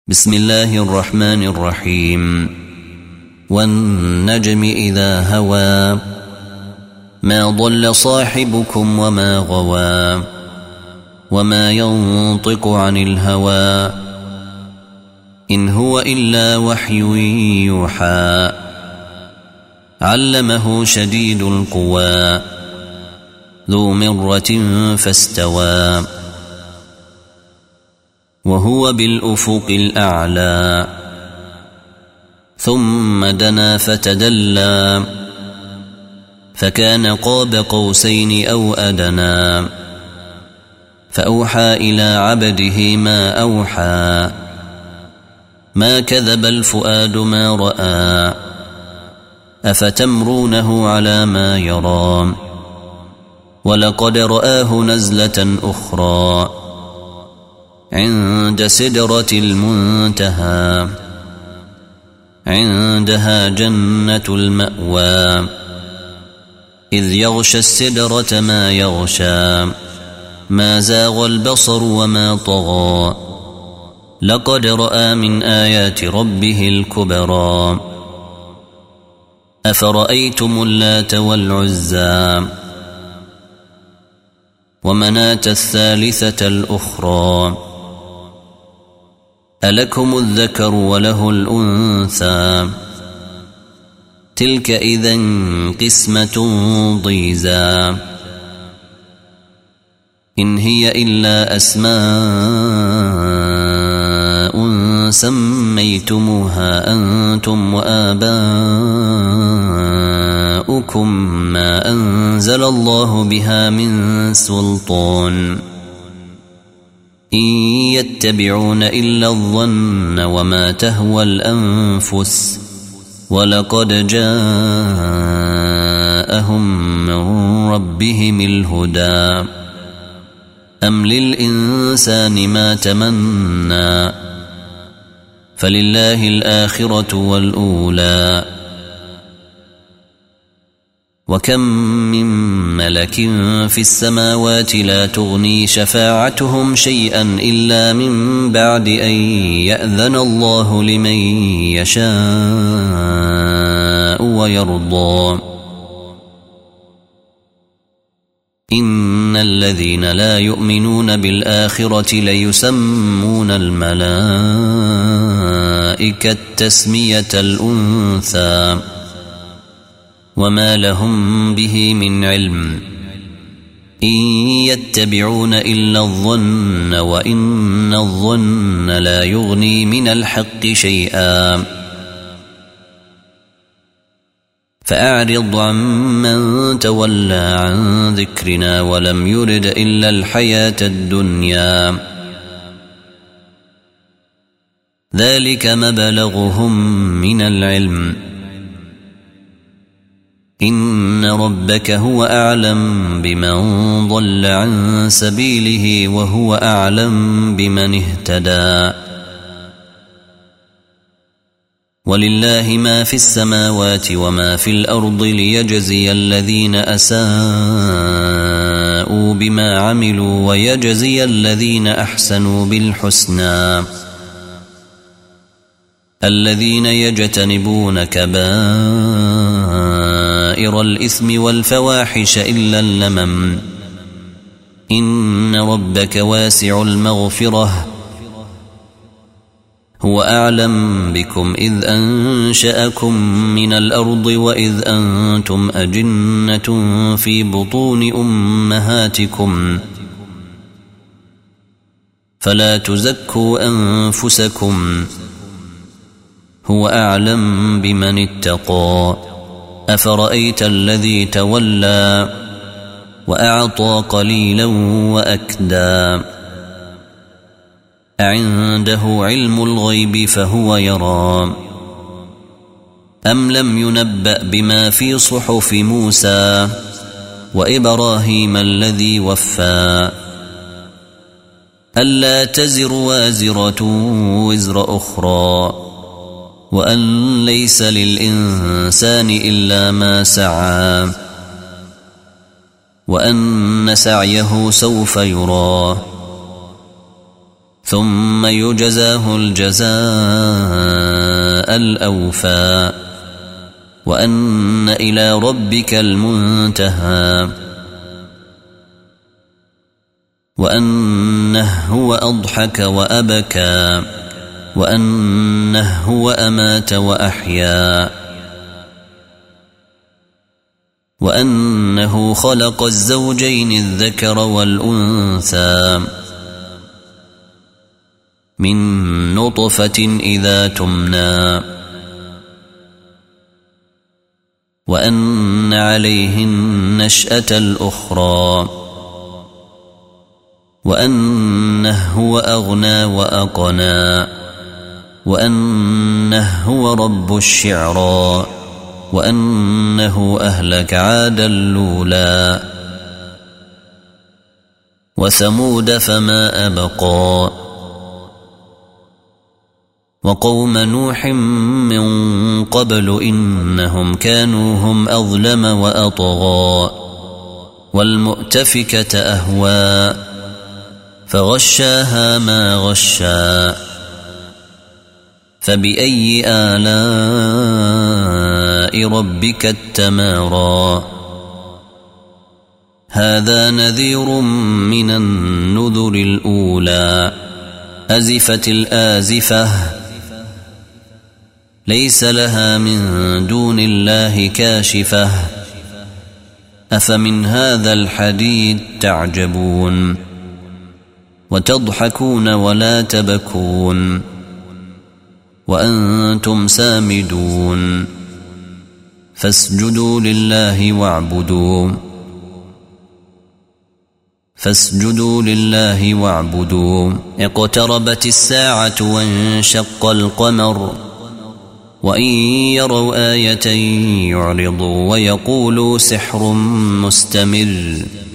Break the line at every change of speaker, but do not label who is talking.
بسم الله الرحمن الرحيم. والنجم إذا هوى ما ضل صاحبكم وما غوى وما ينطق عن الهوى إن هو إلا وحي يوحى علمه شديد القوى ذو مرة فاستوى وهو بالأفق الأعلى ثم دنا فتدلى فكان قاب قوسين أو أدنى فأوحى إلى عبده ما أوحى ما كذب الفؤاد ما رأى أفتمرونه على ما يرى ولقد رآه نزلة أخرى عند سدرة المنتهى عندها جنة المأوى إذ يغشى السدرة ما يغشى ما زاغ البصر وما طغى لقد رأى من آيات ربه الكبرى أفرأيتم اللات والعزى ومناة الثالثة الأخرى ألكم الذكر وله الأنثى تلك إذن قسمة ضيزى إن هي إلا أسماء سميتموها أنتم وآباؤكم ما أنزل الله بها من سلطان إن يتبعون إلا الظن وما تهوى الأنفس ولقد جاءهم من ربهم الهدى أم للإنسان ما تمنى فلله الآخرة والأولى وكم من ملك في السماوات لا تغني شفاعتهم شيئا إلا من بعد أن يأذن الله لمن يشاء ويرضى إن الذين لا يؤمنون بالآخرة ليسمون الملائكة تسمية الأنثى وما لهم به من علم إن يتبعون إلا الظن وإن الظن لا يغني من الحق شيئا فأعرض عمن تولى عن ذكرنا ولم يرد إلا الحياة الدنيا ذلك مبلغهم من العلم إن ربك هو أعلم بمن ضل عن سبيله وهو أعلم بمن اهتدى ولله ما في السماوات وما في الأرض ليجزي الذين أساءوا بما عملوا ويجزي الذين أحسنوا بالحسنى الذين يجتنبون كبائر الإثم والفواحش إلا اللمم إن ربك واسع المغفرة هو أعلم بكم إذ أنشأكم من الأرض وإذ أنتم أجنة في بطون أمهاتكم فلا تزكوا أنفسكم هو أعلم بمن اتقى أفرأيت الذي تولى وأعطى قليلا وأكدى أعنده علم الغيب فهو يرى أم لم ينبأ بما في صحف موسى وإبراهيم الذي وفى ألا تزر وازرة وزر أخرى وأن ليس للإنسان إلا ما سعى وأن سعيه سوف يرى ثم يجزاه الجزاء الأوفى وأن إلى ربك المنتهى وأنه هو أضحك وأبكى وأنه هو أمات وأحيا وأنه خلق الزوجين الذكر والأنثى من نطفة إذا تمنى وأن عليه النشأة الأخرى وأنه هو أغنى وأقنى وأنه هو رب الشعرى وأنه أهلك عادا الأولى وثمود فما أبقى وقوم نوح من قبل إنهم كانوا هم أظلم وأطغى والمؤتفكة أهوى فغشاها ما غشا فبأي آلاء ربك التمارى هذا نذير من النذر الأولى أزفت الآزفة ليس لها من دون الله كاشفة أفمن هذا الحديث تعجبون وتضحكون ولا تبكون وأنتم سامدون فاسجدوا لله واعبدوا اقتربت الساعة وانشق القمر وإن يروا آية يعرضوا ويقولوا سحر مستمر